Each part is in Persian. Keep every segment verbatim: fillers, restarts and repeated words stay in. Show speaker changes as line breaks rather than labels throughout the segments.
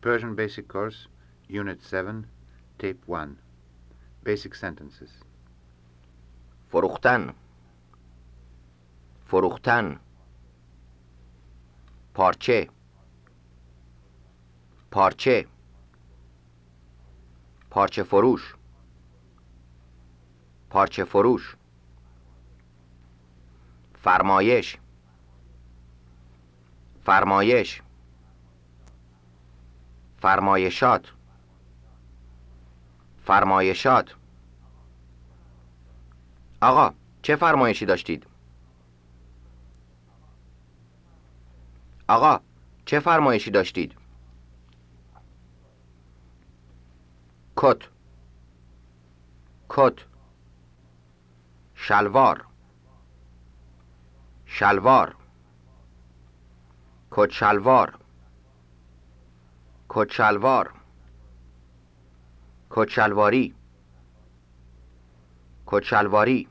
Persian Basic Course, Unit seven, Tape one. Basic sentences.
فروختن فروختن پارچه پارچه پارچه فروش پارچه فروش فرمایش فرمایش فرمایشات فرمایشات آقا چه فرمایشی داشتید؟ آقا چه فرمایشی داشتید؟ کت کت شلوار شلوار کت شلوار کت شلوار کت شلواری کت شلواری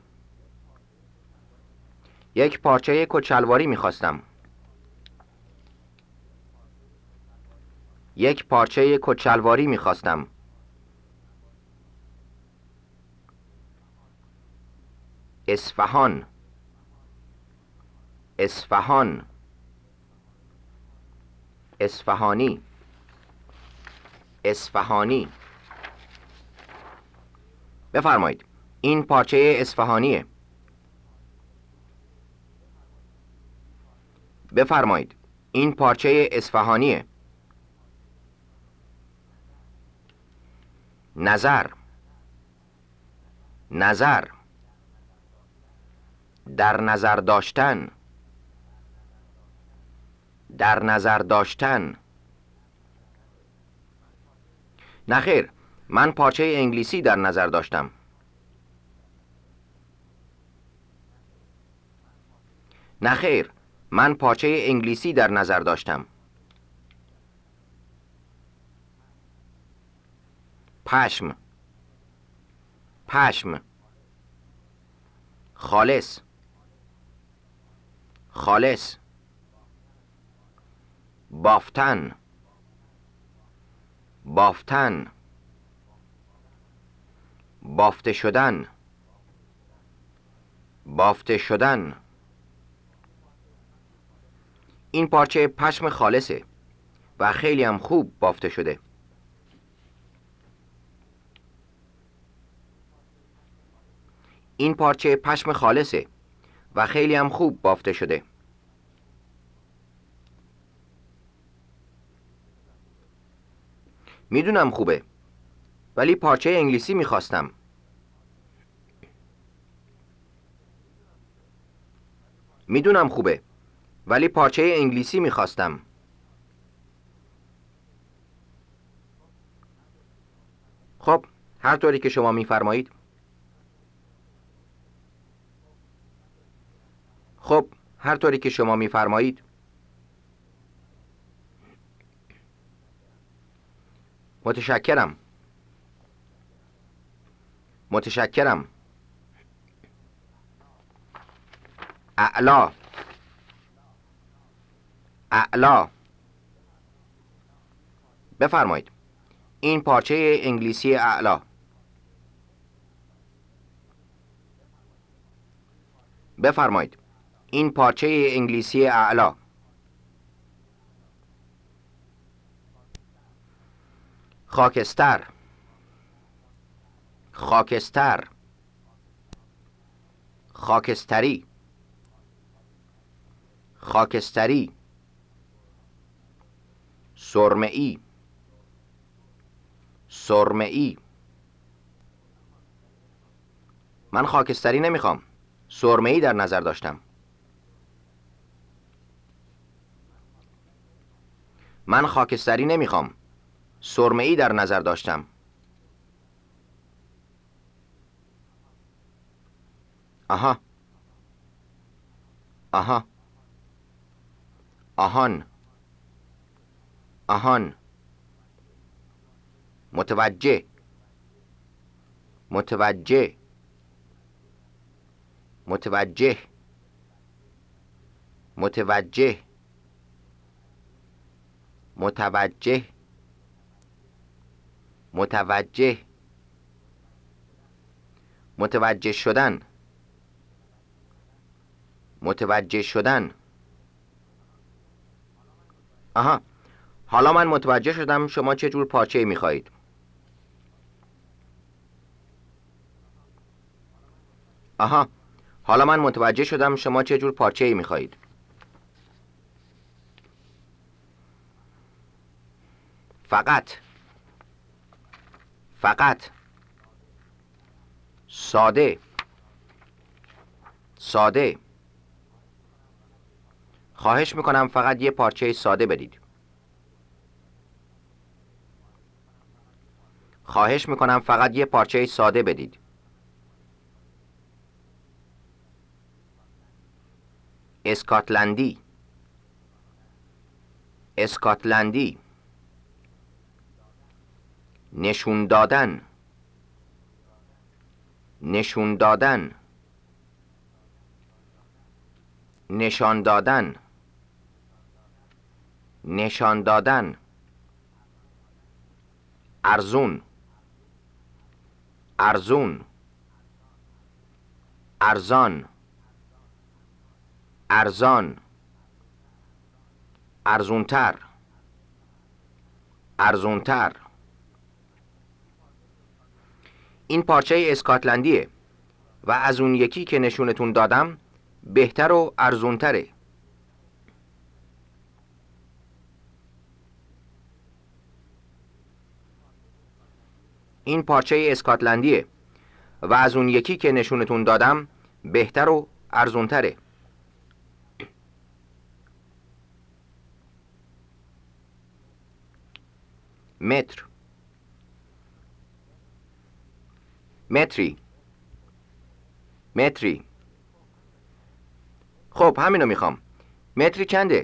یک پارچه کت شلواری می‌خواستم. یک پارچه کت شلواری می‌خواستم. اصفهان اصفهان اصفهانی اصفهانی بفرمایید این پارچه اصفهانیه. بفرمایید این پارچه اصفهانیه. نظر نظر در نظر داشتن در نظر داشتن نخیر من پارچه انگلیسی در نظر داشتم. نخیر من پارچه انگلیسی در نظر داشتم. پشم پشم خالص خالص بافتن بافتن بافته شدن بافته شدن این پارچه پشم خالصه و خیلی هم خوب بافته شده. این پارچه پشم خالصه و خیلی هم خوب بافته شده. میدونم خوبه ولی پارچه انگلیسی میخواستم. میدونم خوبه ولی پارچه انگلیسی میخواستم. خب هر طوری که شما میفرمایید. خب هر طوری که شما میفرمایید. متشکرم متشکرم اعلا اعلا بفرمایید این پارچه انگلیسی اعلا. بفرمایید این پارچه انگلیسی اعلا. خاکستر خاکستر خاکستری خاکستری سرمه‌ای سرمه‌ای من خاکستری نمیخوام. سرمه‌ای در نظر داشتم. من خاکستری نمیخوام. سرمه‌ای در نظر داشتم. آها آها آهان آهان متوجه متوجه متوجه متوجه متوجه متوجه، متوجه شدن، متوجه شدن. آها، حالا من متوجه شدم شما چه جور پارچه‌ای می‌خواهید. آها، حالا من متوجه شدم شما چه جور پارچه‌ای می‌خواهید. فقط، فقط. ساده، ساده. خواهش میکنم فقط یه پارچه ساده بدید. خواهش میکنم فقط یه پارچه ساده بدید. اسکاتلندی، اسکاتلندی. نشون دادن، نشون دادن، نشان دادن، نشان دادن. ارزون، ارزون، ارزان، ارزان. ارزونتر، ارزونتر. این پارچه اسکاتلندیه و از اون یکی که نشونتون دادم بهتر و ارزونتره. این پارچه اسکاتلندیه و از اون یکی که نشونتون دادم بهتر و ارزونتره. متر، متری، متری. خب همینو میخوام. متری چنده؟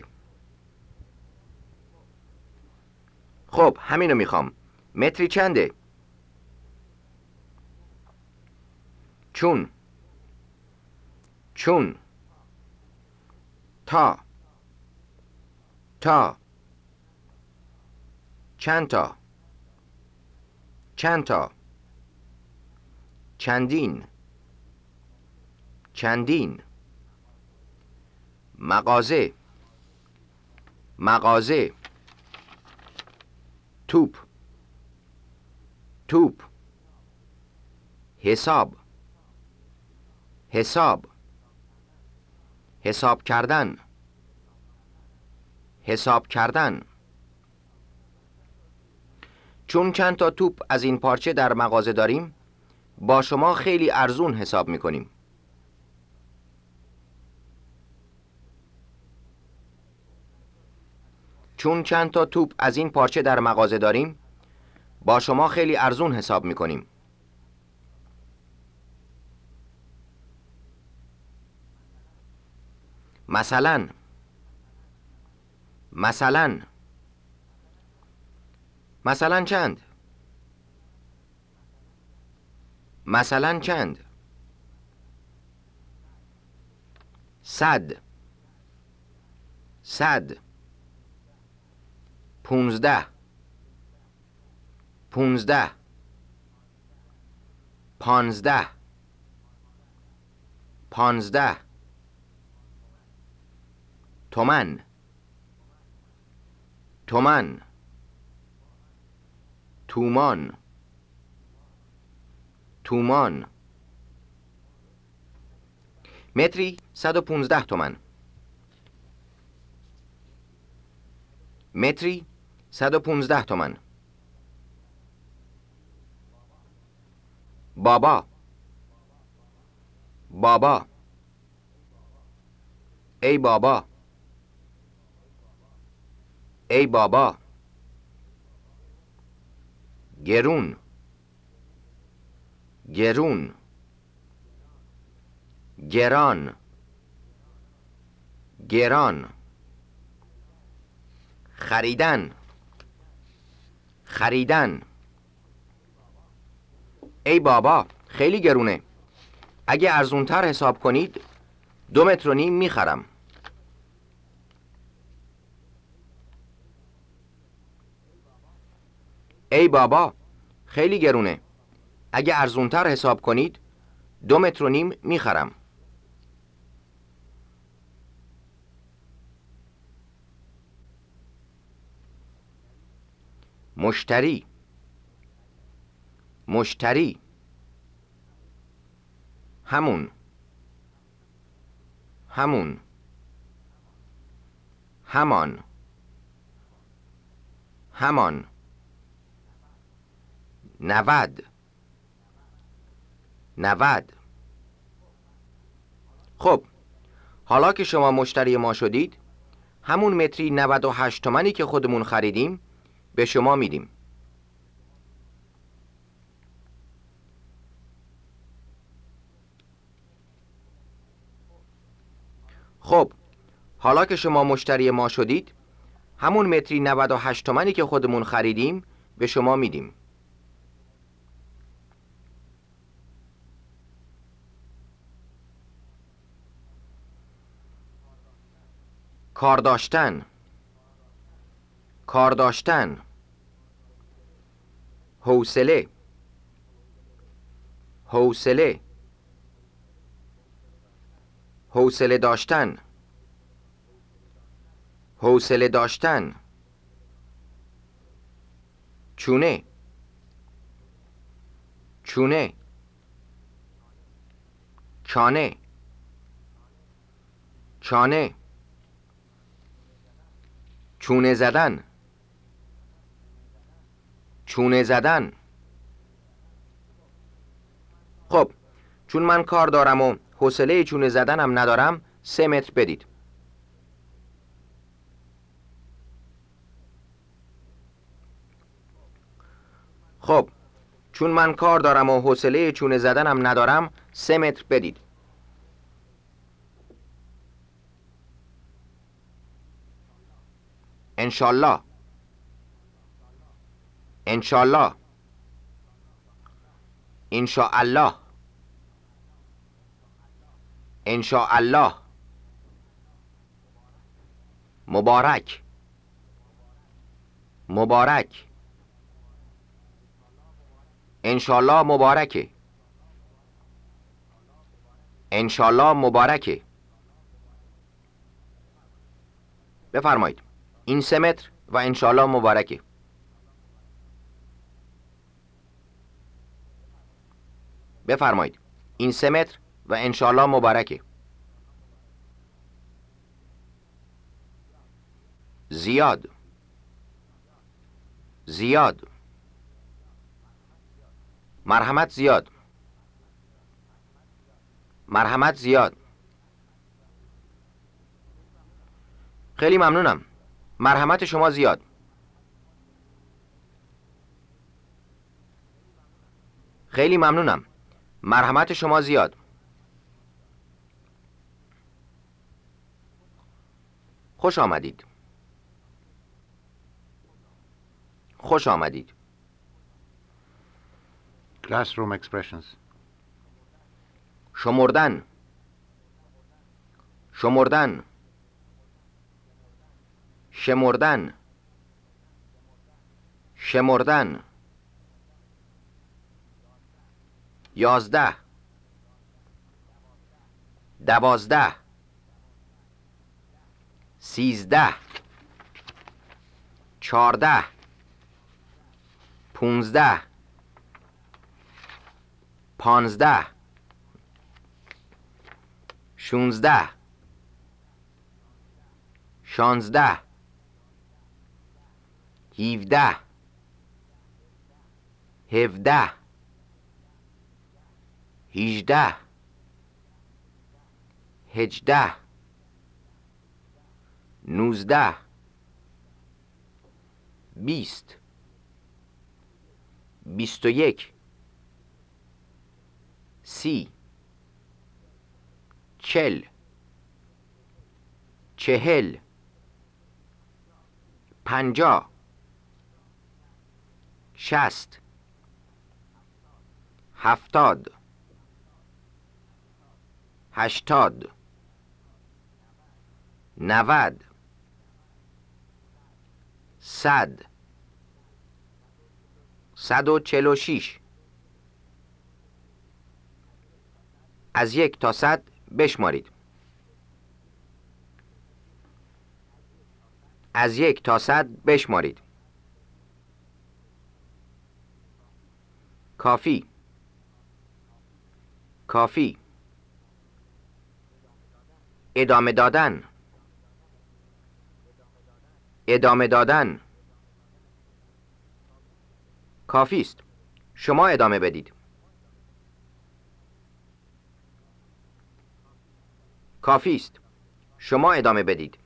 خب همینو میخوام. متری چنده؟ چون، چون. تا، تا. چند تا، چند تا. چندین، چندین. مغازه، مغازه. توپ، توپ. حساب، حساب. حساب کردن، حساب کردن. چون چند تا توپ از این پارچه در مغازه داریم با شما خیلی ارزون حساب میکنیم. چون چند تا توپ از این پارچه در مغازه داریم با شما خیلی ارزون حساب میکنیم. مثلا، مثلا. مثلا چند؟ مثلا چند؟ صد، صد. پونزده، پونزده. پانزده، پانزده. تومن، تومن. تومان، تومان. متری صد و پونزده تومن. متری صد و پونزده تومن. بابا، بابا. ای بابا، ای بابا. گرون، گرون. گران، گران. خریدن، خریدن. ای بابا خیلی گرونه. اگه ارزونتر حساب کنید دو متر و نیم میخرم. ای بابا خیلی گرونه. اگه ارزونتر حساب کنید دو متر و نیم میخرم. مشتری مشتری همون همون همان همان نود نود خب حالا که شما مشتری ما شدید همون متری نود و هشت تومانی که خودمون خریدیم به شما میدیم. خب حالا که شما مشتری ما شدید همون متری نود و هشت تومانی که خودمون خریدیم به شما میدیم. کار داشتن کار داشتن حوصله حوصله حوصله داشتن حوصله داشتن چونه چونه چانه چانه چونه زدن چونه زدن خب چون من کار دارم و حوصله چونه زدنم ندارم سه متر بدید. خب چون من کار دارم و حوصله چونه زدنم ندارم سه متر بدید. انشالله انشالله انشاءالله انشاءالله مبارک مبارک انشالله مبارکه انشالله مبارکه بفرمایید این سه متر و انشالله مبارکه. بفرمایید این سه متر و انشالله مبارکه. زیاد زیاد مرحمت زیاد مرحمت زیاد خیلی ممنونم. مرحمت شما زیاد. خیلی ممنونم. مرحمت شما زیاد. خوش آمدید. خوش آمدید.
Classroom expressions.
شمردن شمردن شمردن شمردن یازده دوازده سیزده چهارده پونزده پانزده شونزده شانزده هیوده هفده هیجده هجده نوزده بیست بیست و یک سی چل چهل پنجاه شست هفتاد هشتاد نود صد صد و چهل و شش. از یک تا صد بشمارید. از یک تا صد بشمارید. کافی. کافی. ادامه دادن. ادامه دادن. کافی است. شما ادامه بدید. کافی است. شما ادامه بدید.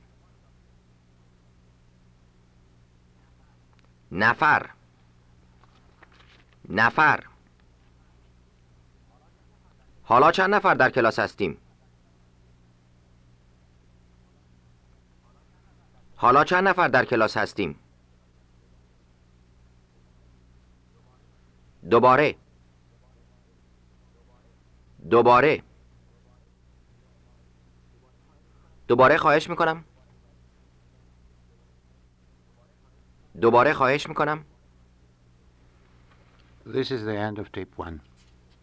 نفر. نفر. حالا چند نفر در کلاس هستیم؟ حالا چند نفر در کلاس هستیم؟ دوباره. دوباره. دوباره خواهش میکنم. دوباره خواهش میکنم.
This is the end of tape one.